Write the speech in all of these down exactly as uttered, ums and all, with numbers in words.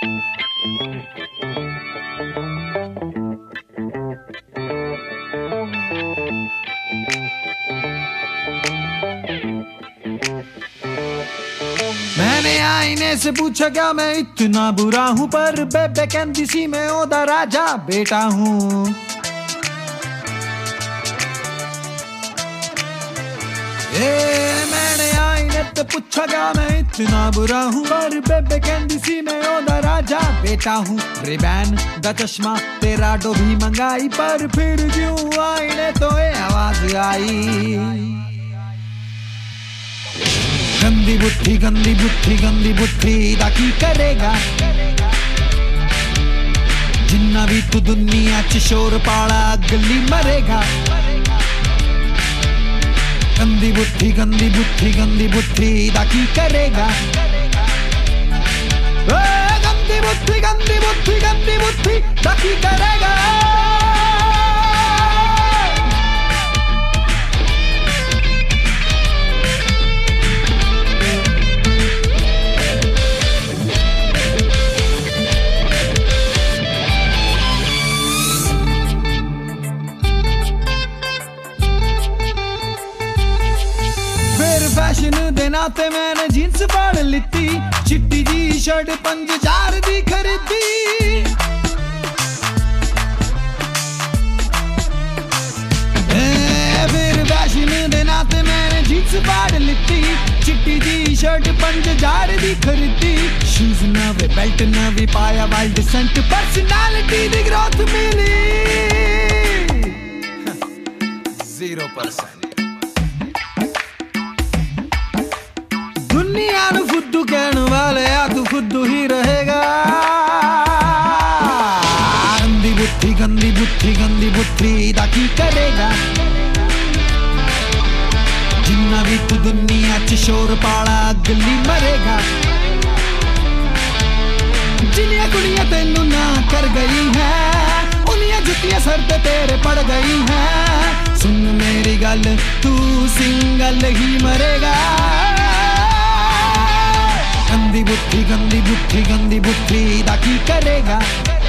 मैंने आईने से पूछा क्या मैं इतना बुरा हूँ, पर बेबे कहती सी मैं ओदा राजा बेटा हूँ। मैंने आईने से पूछा क्या मैं इतना बुरा हूँ, पर बेबे कहती सी मैं ओदा राजा बेटा हूँ। रिबैन दा चश्मा तेरा डो भी मंगाई, पर फिर क्यों आईने तो ये आवाज आई। गंदी बुद्धि गंदी बुद्धि गंदी बुद्धि दा की करेगा, जिन्ना भी तू दुनिया च शोर पाला गली मरेगा। गंदी बुद्धि गंदी बुद्धि गंदी बुद्धि दा की करेगा, गंदी बुद्धि गंदी बुद्धि गंदी बुद्धि दा की करेगा। फैशन दे नाते मैंने जींस फाड़ लिती, चिट्टी जी शर्ट पंज हजार दी खरीदी। फिर फैशन दे नाते मैंने जींस फाड़ लिती, चिट्टी जी शर्ट पंज हजार दी खरीदी। शूज नवे बेल्ट नवी पाया वाइल्ड सेंट, पर्सनालिटी दी ग्रोथ मिली जीरो परसेंट। दुनिया नू फुद्दू कहने वाले आ तू फुद्दू ही रहेगा। गंदी बुद्धि गंदी बुद्धि गंदी बुद्धि दा की करेगा, जिन्ना भी तू दुनिया च शोर पाला गली मरेगा। जिन्नियां कुड़ियां तेनू ना कर गई है, उन्नियां जुत्तियां सर ते तेरे पड़ गई है। सुन मेरी गल तू सिंगल ही मरेगा। गंदी बुद्धि गंदी बुद्धि गंदी बुद्धि दा की करेगा,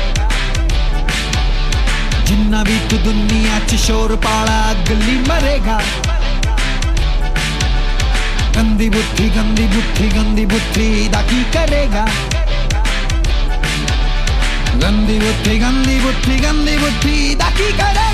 जिन्ना भी तू दुनिया च शोर पाला गली मरेगा। गंदी बुद्धि गंदी बुद्धि गंदी बुद्धि दा की करेगा, गंदी बुद्धि गंदी बुद्धि गंदी बुद्धि दा की करेगा।